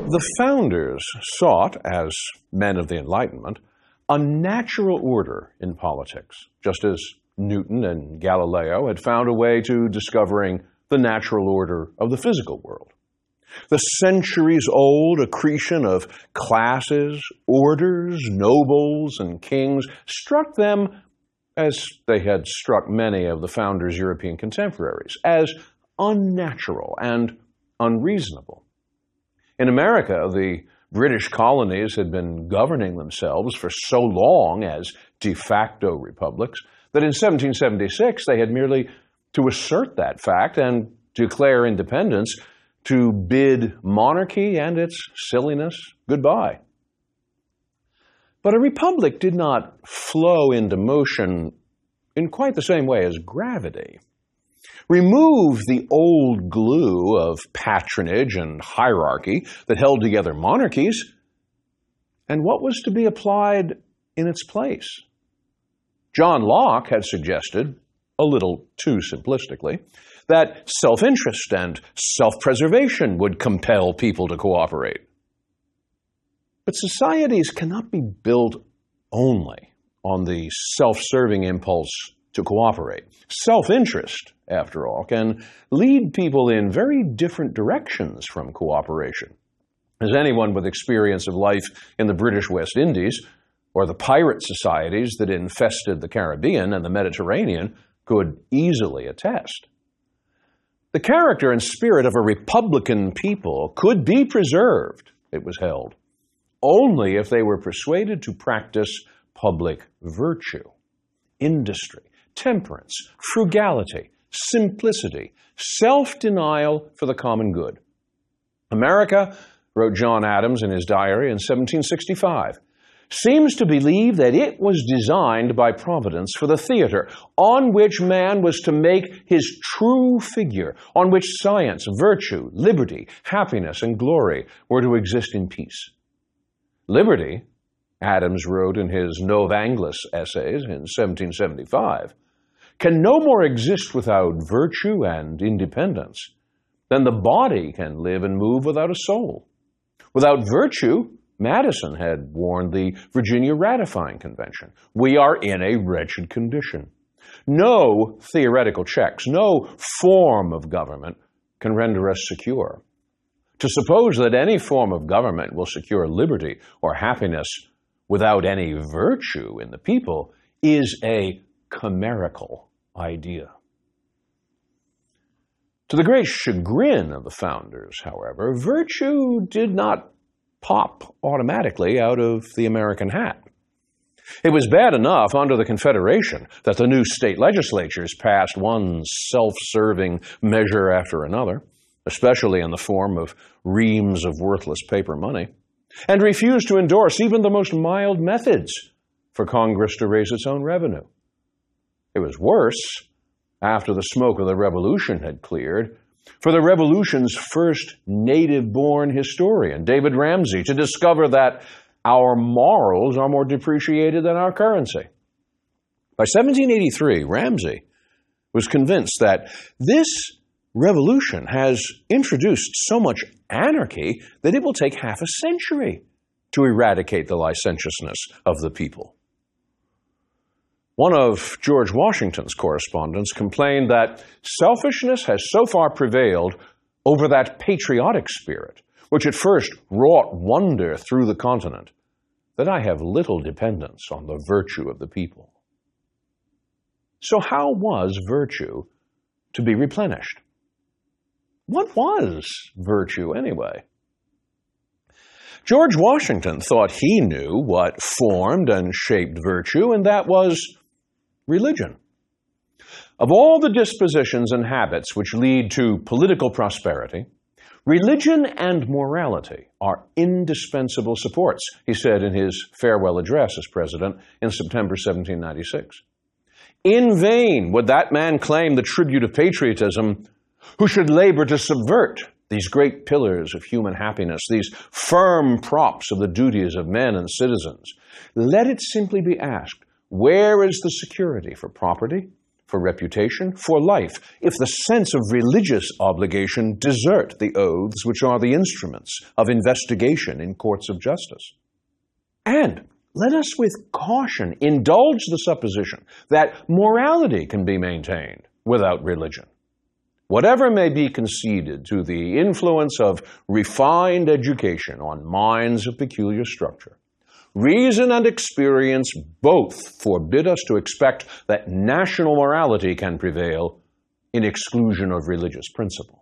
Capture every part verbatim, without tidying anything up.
The founders sought, as men of the Enlightenment, a natural order in politics, just as Newton and Galileo had found a way to discovering the natural order of the physical world. The centuries-old accretion of classes, orders, nobles, and kings struck them, as they had struck many of the founders' European contemporaries, as unnatural and unreasonable. In America, the British colonies had been governing themselves for so long as de facto republics that in seventeen seventy-six they had merely to assert that fact and declare independence to bid monarchy and its silliness goodbye. But a republic did not flow into motion in quite the same way as gravity. Remove the old glue of patronage and hierarchy that held together monarchies, and what was to be applied in its place? John Locke had suggested, a little too simplistically, that self-interest and self-preservation would compel people to cooperate. But societies cannot be built only on the self-serving impulse to cooperate. Self-interest, after all, can lead people in very different directions from cooperation. As anyone with experience of life in the British West Indies or the pirate societies that infested the Caribbean and the Mediterranean could easily attest. The character and spirit of a republican people could be preserved, it was held, only if they were persuaded to practice public virtue, industry, temperance, frugality, simplicity, self-denial for the common good. America, wrote John Adams in his diary in seventeen sixty-five, seems to believe that it was designed by Providence for the theater, on which man was to make his true figure, on which science, virtue, liberty, happiness, and glory were to exist in peace. Liberty, Adams wrote in his Nov Anglis essays in seventeen seventy-five, can no more exist without virtue and independence than the body can live and move without a soul. Without virtue, Madison had warned the Virginia Ratifying Convention, we are in a wretched condition. No theoretical checks, no form of government can render us secure. To suppose that any form of government will secure liberty or happiness without any virtue in the people is a chimerical idea. To the great chagrin of the founders, however, virtue did not pop automatically out of the American hat. It was bad enough under the Confederation that the new state legislatures passed one self-serving measure after another, especially in the form of reams of worthless paper money, and refused to endorse even the most mild methods for Congress to raise its own revenue. It was worse after the smoke of the Revolution had cleared for the Revolution's first native-born historian, David Ramsay, to discover that our morals are more depreciated than our currency. By seventeen eighty-three, Ramsay was convinced that this revolution has introduced so much anarchy that it will take half a century to eradicate the licentiousness of the people. One of George Washington's correspondents complained that selfishness has so far prevailed over that patriotic spirit, which at first wrought wonder through the continent, that I have little dependence on the virtue of the people. So how was virtue to be replenished? What was virtue anyway? George Washington thought he knew what formed and shaped virtue, and that was religion. Of all the dispositions and habits which lead to political prosperity, religion and morality are indispensable supports, he said in his farewell address as president in September seventeen ninety-six. In vain would that man claim the tribute of patriotism who should labor to subvert these great pillars of human happiness, these firm props of the duties of men and citizens. Let it simply be asked, where is the security for property, for reputation, for life, if the sense of religious obligation desert the oaths which are the instruments of investigation in courts of justice. And let us with caution indulge the supposition that morality can be maintained without religion. Whatever may be conceded to the influence of refined education on minds of peculiar structure, reason and experience both forbid us to expect that national morality can prevail in exclusion of religious principle.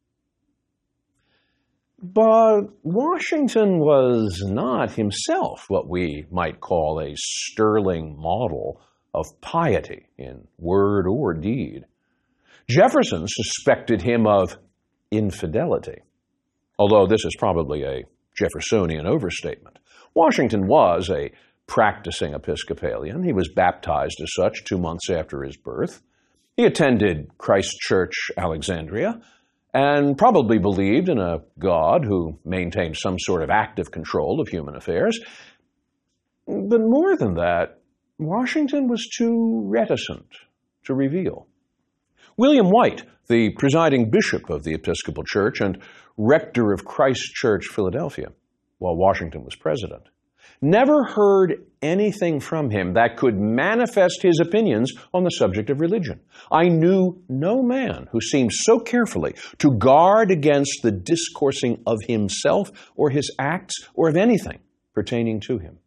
But Washington was not himself what we might call a sterling model of piety in word or deed. Jefferson suspected him of infidelity, although this is probably a Jeffersonian overstatement. Washington was a practicing Episcopalian. He was baptized as such two months after his birth. He attended Christ Church, Alexandria, and probably believed in a God who maintained some sort of active control of human affairs. But more than that, Washington was too reticent to reveal. William White, the presiding bishop of the Episcopal Church and rector of Christ Church, Philadelphia, while Washington was president, never heard anything from him that could manifest his opinions on the subject of religion. I knew no man who seemed so carefully to guard against the discoursing of himself or his acts or of anything pertaining to him.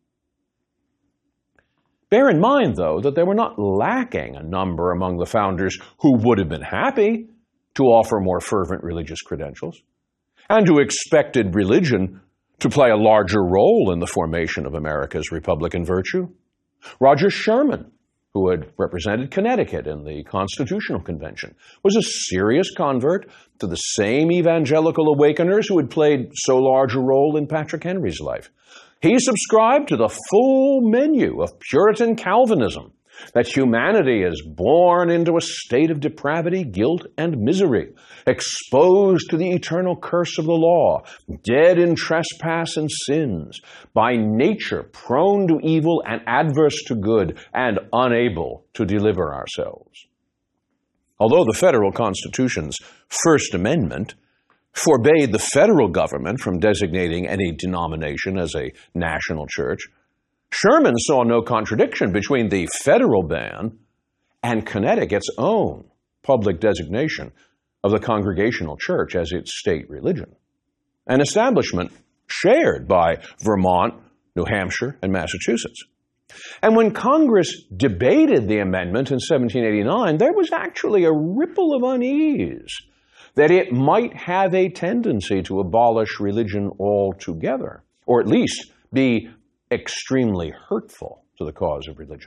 Bear in mind, though, that there were not lacking a number among the founders who would have been happy to offer more fervent religious credentials and who expected religion to play a larger role in the formation of America's Republican virtue. Roger Sherman, who had represented Connecticut in the Constitutional Convention, was a serious convert to the same evangelical awakeners who had played so large a role in Patrick Henry's life. He subscribed to the full menu of Puritan Calvinism, that humanity is born into a state of depravity, guilt, and misery, exposed to the eternal curse of the law, dead in trespass and sins, by nature prone to evil and adverse to good, and unable to deliver ourselves. Although the federal Constitution's First Amendment forbade the federal government from designating any denomination as a national church, Sherman saw no contradiction between the federal ban and Connecticut's own public designation of the Congregational Church as its state religion, an establishment shared by Vermont, New Hampshire, and Massachusetts. And when Congress debated the amendment in seventeen eighty-nine, there was actually a ripple of unease that it might have a tendency to abolish religion altogether, or at least be extremely hurtful to the cause of religion.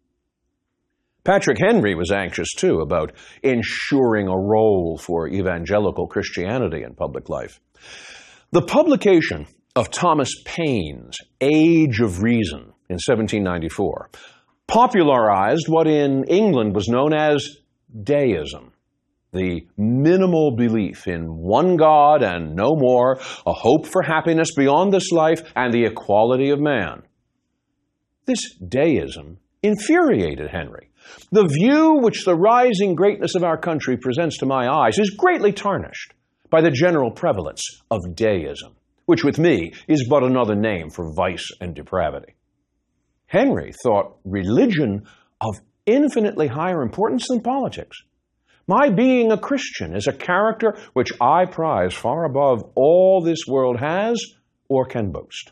Patrick Henry was anxious, too, about ensuring a role for evangelical Christianity in public life. The publication of Thomas Paine's Age of Reason in seventeen ninety-four popularized what in England was known as deism, the minimal belief in one God and no more, a hope for happiness beyond this life, and the equality of man. This deism infuriated Henry. The view which the rising greatness of our country presents to my eyes is greatly tarnished by the general prevalence of deism, which with me is but another name for vice and depravity. Henry thought religion of infinitely higher importance than politics. My being a Christian is a character which I prize far above all this world has or can boast.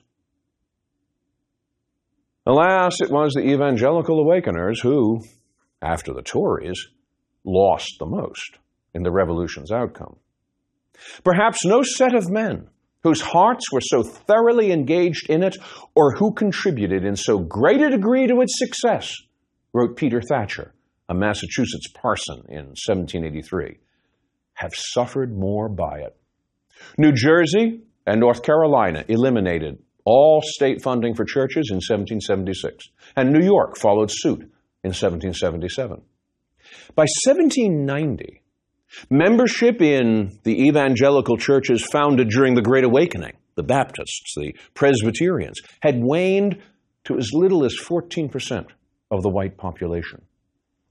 Alas, it was the evangelical awakeners who, after the Tories, lost the most in the revolution's outcome. Perhaps no set of men whose hearts were so thoroughly engaged in it or who contributed in so great a degree to its success, wrote Peter Thatcher, a Massachusetts parson in seventeen eighty-three, have suffered more by it. New Jersey and North Carolina eliminated all state funding for churches in seventeen seventy-six, and New York followed suit in seventeen seventy-seven. By seventeen ninety, membership in the evangelical churches founded during the Great Awakening, the Baptists, the Presbyterians, had waned to as little as fourteen percent of the white population.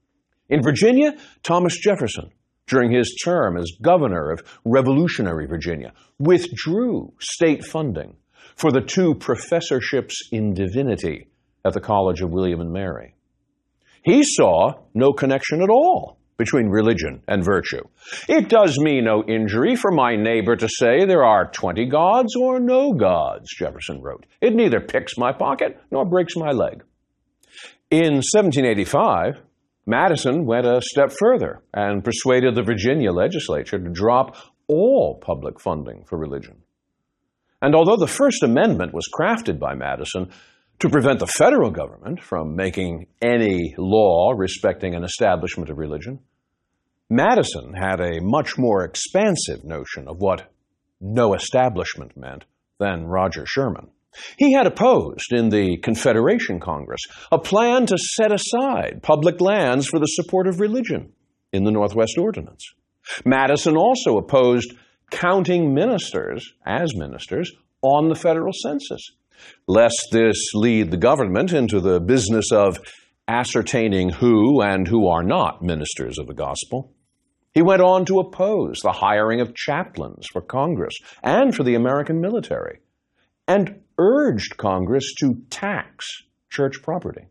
In Virginia, Thomas Jefferson, during his term as governor of revolutionary Virginia, withdrew state funding for the two professorships in divinity at the College of William and Mary. He saw no connection at all between religion and virtue. It does me no injury for my neighbor to say there are twenty gods or no gods, Jefferson wrote. It neither picks my pocket nor breaks my leg. In seventeen eighty-five, Madison went a step further and persuaded the Virginia legislature to drop all public funding for religion. And although the First Amendment was crafted by Madison to prevent the federal government from making any law respecting an establishment of religion, Madison had a much more expansive notion of what no establishment meant than Roger Sherman. He had opposed in the Confederation Congress a plan to set aside public lands for the support of religion in the Northwest Ordinance. Madison also opposed counting ministers as ministers on the federal census, lest this lead the government into the business of ascertaining who and who are not ministers of the gospel. He went on to oppose the hiring of chaplains for Congress and for the American military, and urged Congress to tax church property.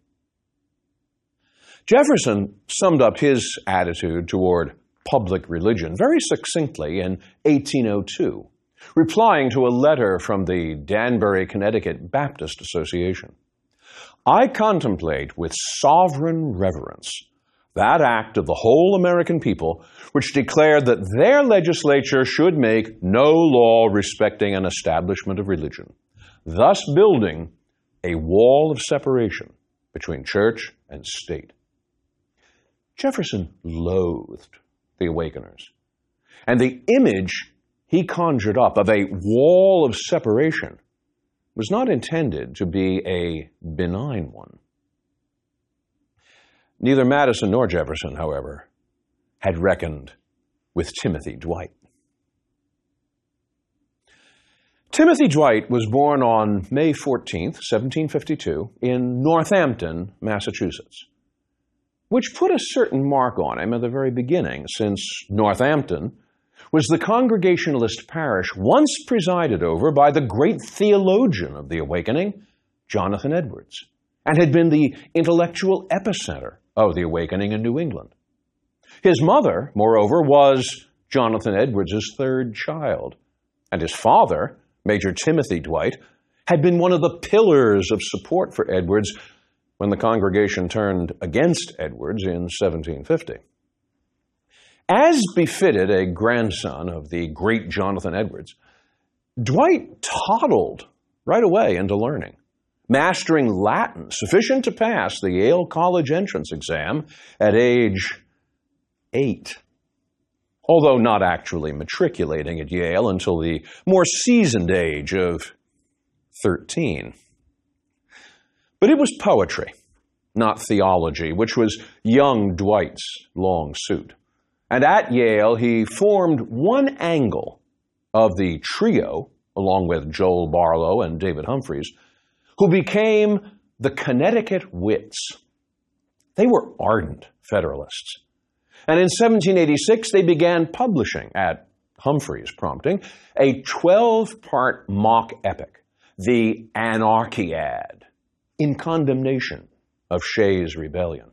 Jefferson summed up his attitude toward public religion very succinctly in eighteen oh two, replying to a letter from the Danbury, Connecticut Baptist Association. I contemplate with sovereign reverence that act of the whole American people which declared that their legislature should make no law respecting an establishment of religion, thus building a wall of separation between church and state. Jefferson loathed the Awakeners, and the image he conjured up of a wall of separation was not intended to be a benign one. Neither Madison nor Jefferson, however, had reckoned with Timothy Dwight. Timothy Dwight was born on May fourteenth, seventeen fifty-two, in Northampton, Massachusetts, which put a certain mark on him at the very beginning, since Northampton was the Congregationalist parish once presided over by the great theologian of the Awakening, Jonathan Edwards, and had been the intellectual epicenter of the Awakening in New England. His mother, moreover, was Jonathan Edwards' third child, and his father, Major Timothy Dwight, had been one of the pillars of support for Edwards when the congregation turned against Edwards in seventeen fifty. As befitted a grandson of the great Jonathan Edwards, Dwight toddled right away into learning, mastering Latin sufficient to pass the Yale College entrance exam at age eight, although not actually matriculating at Yale until the more seasoned age of thirteen. But it was poetry, not theology, which was young Dwight's long suit. And at Yale, he formed one angle of the trio, along with Joel Barlow and David Humphreys, who became the Connecticut Wits. They were ardent Federalists. And in seventeen eighty-six, they began publishing, at Humphreys' prompting, a twelve-part mock epic, the Anarchiad, in condemnation of Shays' rebellion.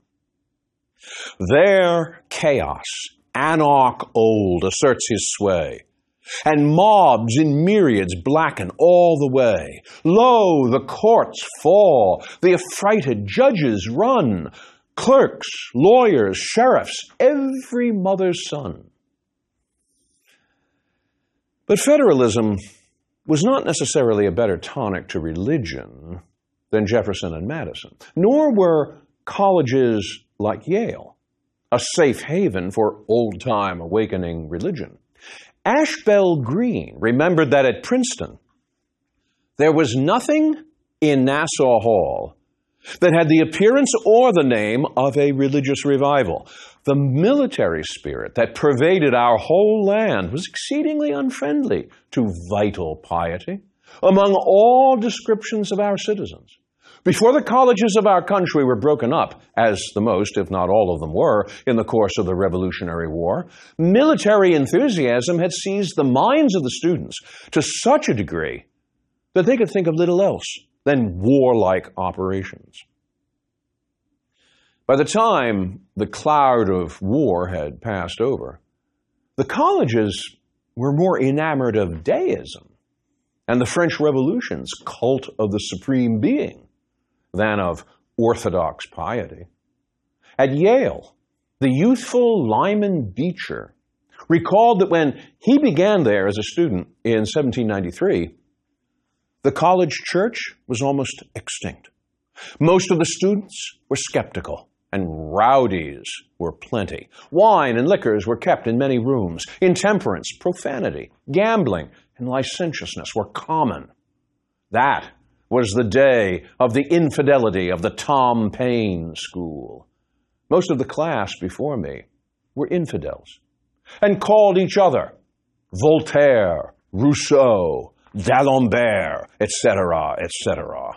There, chaos, anarch old, asserts his sway, and mobs in myriads blacken all the way. Lo, the courts fall, the affrighted judges run, clerks, lawyers, sheriffs, every mother's son. But federalism was not necessarily a better tonic to religion than Jefferson and Madison, nor were colleges like Yale a safe haven for old-time awakening religion. Ashbel Green remembered that at Princeton, there was nothing in Nassau Hall that had the appearance or the name of a religious revival. The military spirit that pervaded our whole land was exceedingly unfriendly to vital piety among all descriptions of our citizens, Before the colleges of our country were broken up, as the most, if not all of them were, in the course of the Revolutionary War, military enthusiasm had seized the minds of the students to such a degree that they could think of little else than warlike operations. By the time the cloud of war had passed over, the colleges were more enamored of deism and the French Revolution's cult of the supreme being than of orthodox piety. At Yale, the youthful Lyman Beecher recalled that when he began there as a student in seventeen ninety-three, the college church was almost extinct. Most of the students were skeptical, and rowdies were plenty. Wine and liquors were kept in many rooms. Intemperance, profanity, gambling, and licentiousness were common. That was the day of the infidelity of the Tom Paine school. Most of the class before me were infidels and called each other Voltaire, Rousseau, D'Alembert, et cetera, et cetera.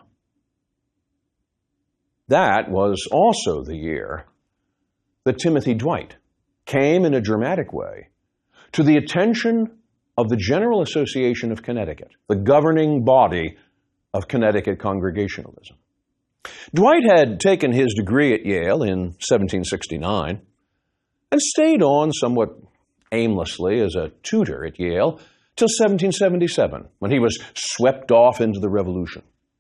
That was also the year that Timothy Dwight came in a dramatic way to the attention of the General Association of Connecticut, the governing body of Connecticut Congregationalism. Dwight had taken his degree at Yale in seventeen sixty-nine and stayed on somewhat aimlessly as a tutor at Yale till seventeen seventy-seven, when he was swept off into the Revolution.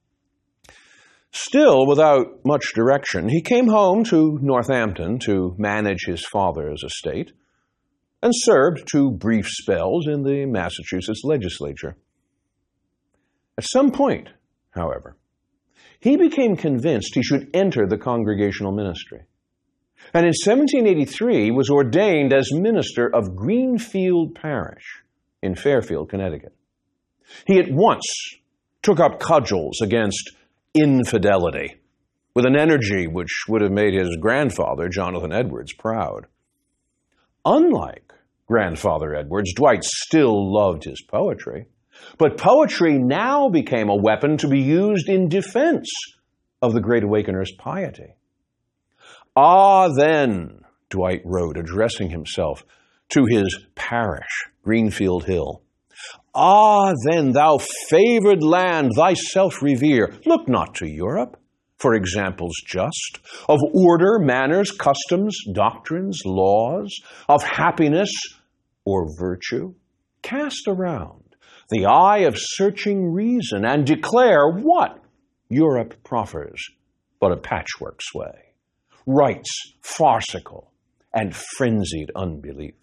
Still without much direction, he came home to Northampton to manage his father's estate and served two brief spells in the Massachusetts legislature. At some point, however, he became convinced he should enter the congregational ministry, and in seventeen eighty-three was ordained as minister of Greenfield Parish in Fairfield, Connecticut. He at once took up cudgels against infidelity with an energy which would have made his grandfather, Jonathan Edwards, proud. Unlike grandfather Edwards, Dwight still loved his poetry, but poetry now became a weapon to be used in defense of the Great Awakener's piety. Ah, then, Dwight wrote, addressing himself to his parish, Greenfield Hill. Ah, then, thou favored land, thyself revere. Look not to Europe for examples just, of order, manners, customs, doctrines, laws, of happiness or virtue. Cast around the eye of searching reason and declare what Europe proffers but a patchwork sway, rites farcical and frenzied unbelief.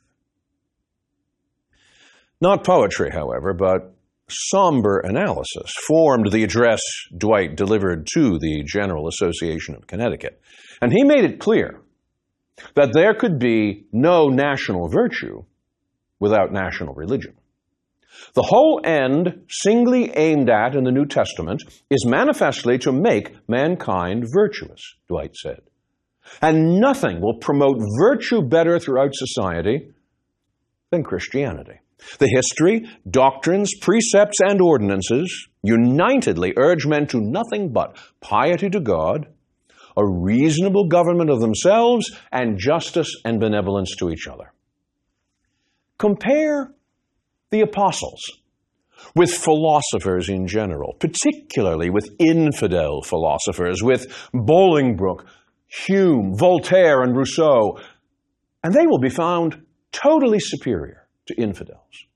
Not poetry, however, but somber analysis formed the address Dwight delivered to the General Association of Connecticut, and he made it clear that there could be no national virtue without national religion. The whole end singly aimed at in the New Testament is manifestly to make mankind virtuous, Dwight said. And nothing will promote virtue better throughout society than Christianity. The history, doctrines, precepts, and ordinances unitedly urge men to nothing but piety to God, a reasonable government of themselves, and justice and benevolence to each other. Compare the apostles with philosophers in general, particularly with infidel philosophers, with Bolingbroke, Hume, Voltaire, and Rousseau, and they will be found totally superior to infidels.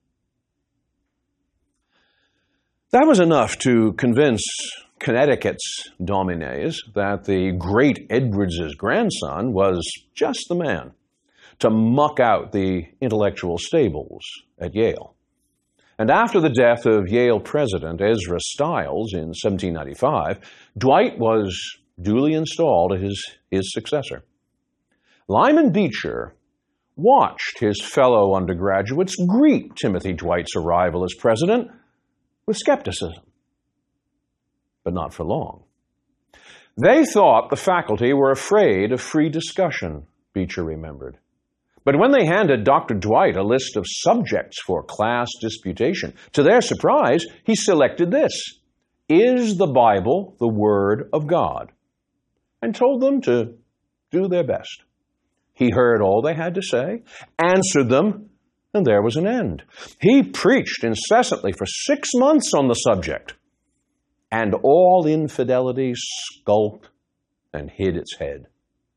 That was enough to convince Connecticut's domines that the great Edwards' grandson was just the man to muck out the intellectual stables at Yale. And after the death of Yale president Ezra Stiles in seventeen ninety-five, Dwight was duly installed as his, his successor. Lyman Beecher watched his fellow undergraduates greet Timothy Dwight's arrival as president with skepticism, but not for long. They thought the faculty were afraid of free discussion, Beecher remembered. But when they handed Doctor Dwight a list of subjects for class disputation, to their surprise, he selected this: "Is the Bible the Word of God?" and told them to do their best. He heard all they had to say, answered them, and there was an end. He preached incessantly for six months on the subject, and all infidelity skulked and hid its head.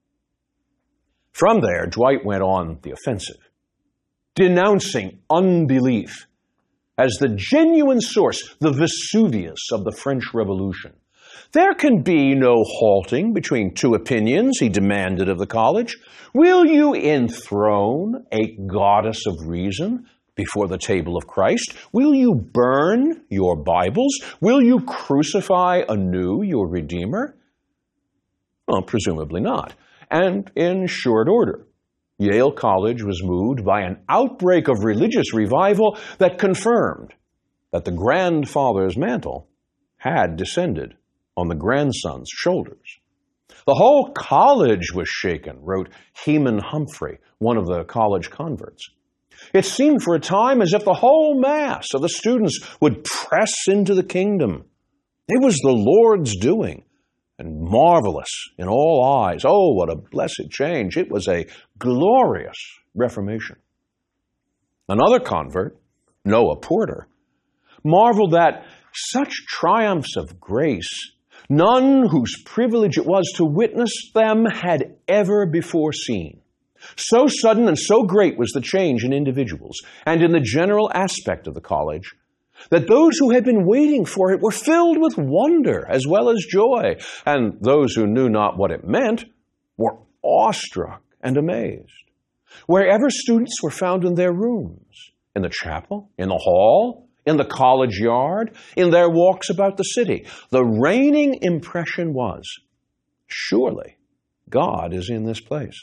From there, Dwight went on the offensive, denouncing unbelief as the genuine source, the Vesuvius of the French Revolution. There can be no halting between two opinions, he demanded of the college. Will you enthrone a goddess of reason before the table of Christ? Will you burn your Bibles? Will you crucify anew your Redeemer? Well, presumably not. And in short order, Yale College was moved by an outbreak of religious revival that confirmed that the grandfather's mantle had descended on the grandson's shoulders. The whole college was shaken, wrote Heman Humphrey, one of the college converts. It seemed for a time as if the whole mass of the students would press into the kingdom. It was the Lord's doing, and marvelous in all eyes. Oh, what a blessed change. It was a glorious reformation. Another convert, Noah Porter, marveled that such triumphs of grace none whose privilege it was to witness them had ever before seen. So sudden and so great was the change in individuals and in the general aspect of the college that those who had been waiting for it were filled with wonder as well as joy, and those who knew not what it meant were awestruck and amazed. Wherever students were found in their rooms, in the chapel, in the hall, in the college yard, in their walks about the city, the reigning impression was, surely God is in this place.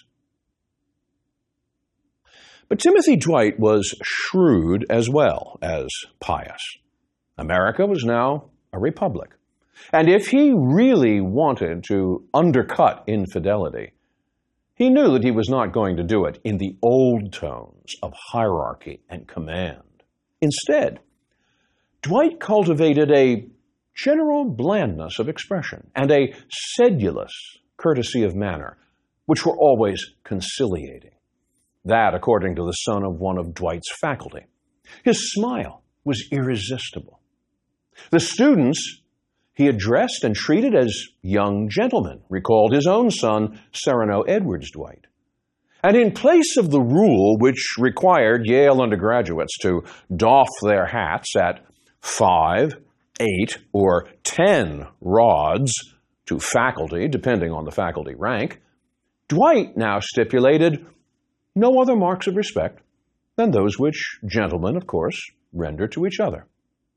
But Timothy Dwight was shrewd as well as pious. America was now a republic. And if he really wanted to undercut infidelity, he knew that he was not going to do it in the old tones of hierarchy and command. Instead, Dwight cultivated a general blandness of expression and a sedulous courtesy of manner, which were always conciliating. That, according to the son of one of Dwight's faculty. His smile was irresistible. The students he addressed and treated as young gentlemen, recalled his own son, Sereno Edwards Dwight. And in place of the rule which required Yale undergraduates to doff their hats at five, eight, or ten rods to faculty, depending on the faculty rank, Dwight now stipulated no other marks of respect than those which gentlemen, of course, render to each other.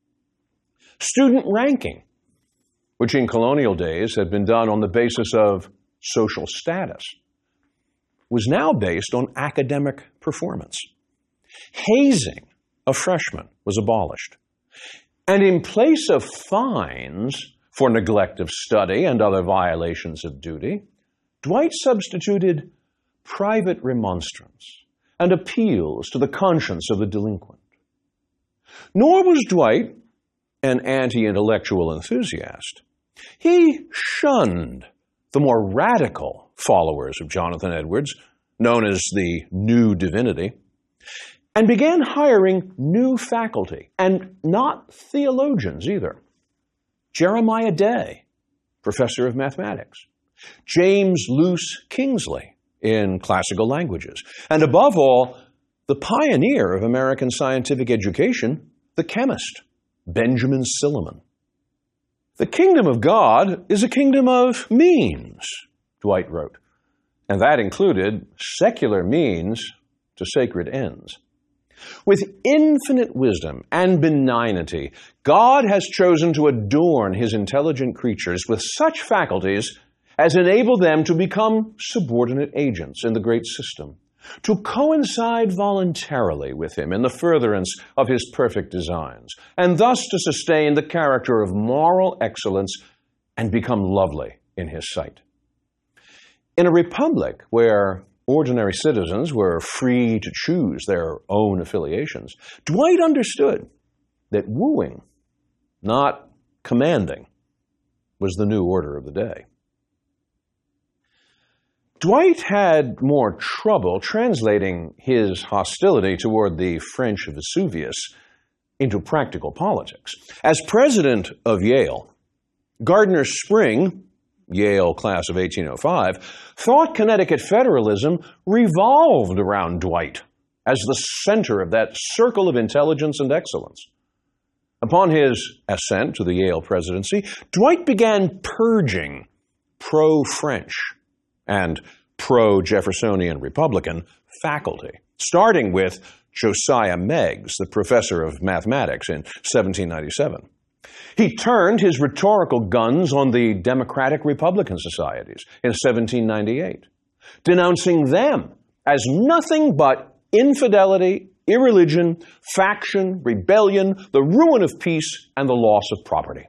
Student ranking, which in colonial days had been done on the basis of social status, was now based on academic performance. Hazing of freshmen was abolished. And in place of fines for neglect of study and other violations of duty, Dwight substituted private remonstrance and appeals to the conscience of the delinquent. Nor was Dwight an anti-intellectual enthusiast. He shunned the more radical followers of Jonathan Edwards, known as the New Divinity, and began hiring new faculty, and not theologians either. Jeremiah Day, professor of mathematics, James Luce Kingsley in classical languages, and above all, the pioneer of American scientific education, the chemist, Benjamin Silliman. The kingdom of God is a kingdom of means, Dwight wrote, and that included secular means to sacred ends. With infinite wisdom and benignity, God has chosen to adorn his intelligent creatures with such faculties as enable them to become subordinate agents in the great system, to coincide voluntarily with him in the furtherance of his perfect designs, and thus to sustain the character of moral excellence and become lovely in his sight. In a republic where ordinary citizens were free to choose their own affiliations, Dwight understood that wooing, not commanding was the new order of the day. Dwight had more trouble translating his hostility toward the French Vesuvius into practical politics. As president of Yale, Gardner Spring, Yale class of eighteen oh five, thought Connecticut federalism revolved around Dwight as the center of that circle of intelligence and excellence. Upon his ascent to the Yale presidency, Dwight began purging pro-French and pro-Jeffersonian Republican faculty, starting with Josiah Meigs, the professor of mathematics, in seventeen ninety-seven. He turned his rhetorical guns on the Democratic Republican societies in seventeen ninety-eight, denouncing them as nothing but infidelity, irreligion, faction, rebellion, the ruin of peace, and the loss of property.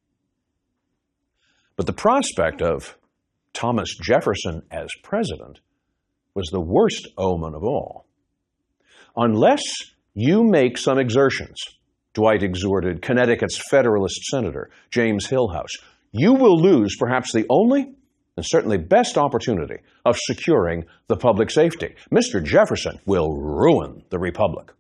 But the prospect of Thomas Jefferson as president was the worst omen of all. Unless you make some exertions, Dwight exhorted Connecticut's Federalist Senator, James Hillhouse, you will lose perhaps the only and certainly best opportunity of securing the public safety. Mister Jefferson will ruin the Republic.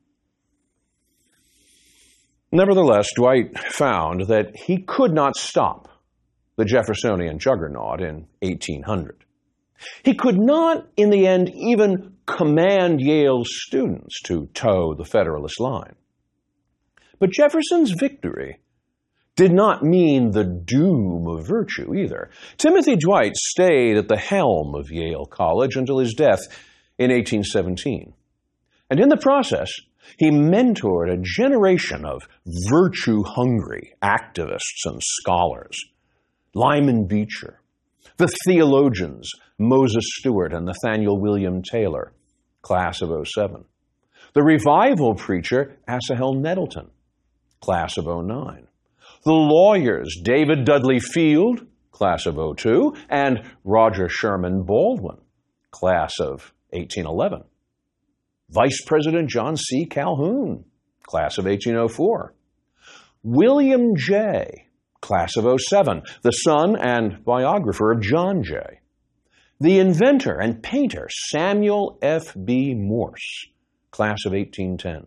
Nevertheless, Dwight found that he could not stop the Jeffersonian juggernaut in eighteen hundred. He could not, in the end, even command Yale's students to toe the Federalist line. But Jefferson's victory did not mean the doom of virtue either. Timothy Dwight stayed at the helm of Yale College until his death in eighteen seventeen. And in the process, he mentored a generation of virtue-hungry activists and scholars. Lyman Beecher, the theologians Moses Stewart and Nathaniel William Taylor, class of oh seven. The revival preacher Asahel Nettleton, class of oh nine. The lawyers David Dudley Field, class of oh two, and Roger Sherman Baldwin, class of eighteen eleven. Vice President John C. Calhoun, class of eighteen oh four. William Jay, class of oh seven, the son and biographer of John Jay. The inventor and painter Samuel F B Morse, class of eighteen ten.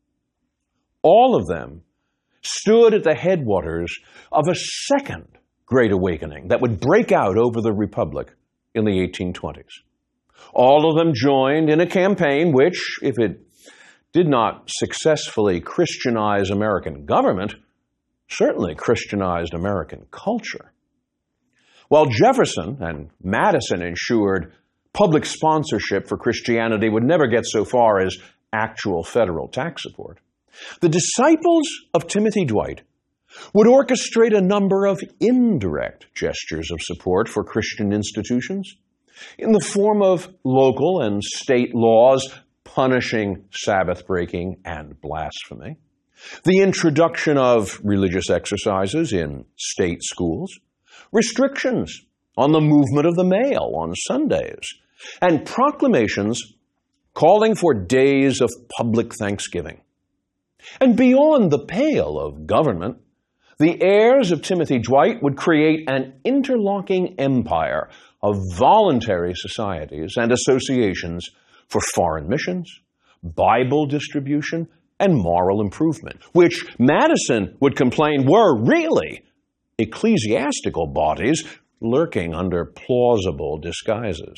All of them stood at the headwaters of a second Great Awakening that would break out over the Republic in the eighteen twenties. All of them joined in a campaign which, if it did not successfully Christianize American government, certainly Christianized American culture. While Jefferson and Madison ensured public sponsorship for Christianity would never get so far as actual federal tax support, the disciples of Timothy Dwight would orchestrate a number of indirect gestures of support for Christian institutions in the form of local and state laws punishing Sabbath breaking and blasphemy, the introduction of religious exercises in state schools, restrictions on the movement of the mail on Sundays, and proclamations calling for days of public thanksgiving. And beyond the pale of government, the heirs of Timothy Dwight would create an interlocking empire of voluntary societies and associations for foreign missions, Bible distribution, and moral improvement, which Madison would complain were really ecclesiastical bodies lurking under plausible disguises.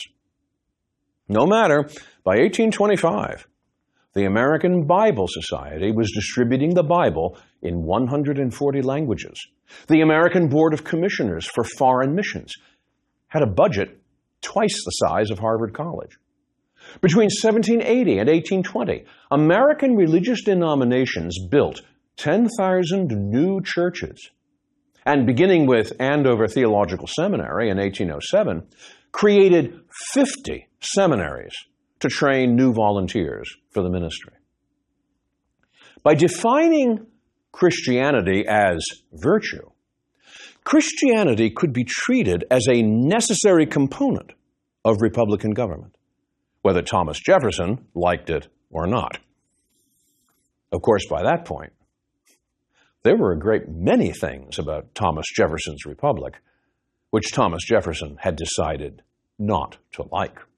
No matter, by eighteen twenty-five, the American Bible Society was distributing the Bible in one hundred forty languages. The American Board of Commissioners for Foreign Missions had a budget twice the size of Harvard College. Between seventeen eighty and eighteen twenty, American religious denominations built ten thousand new churches. And beginning with Andover Theological Seminary in eighteen oh seven, created fifty seminaries to train new volunteers for the ministry. By defining Christianity as virtue, Christianity could be treated as a necessary component of Republican government, whether Thomas Jefferson liked it or not. Of course, by that point, there were a great many things about Thomas Jefferson's republic which Thomas Jefferson had decided not to like.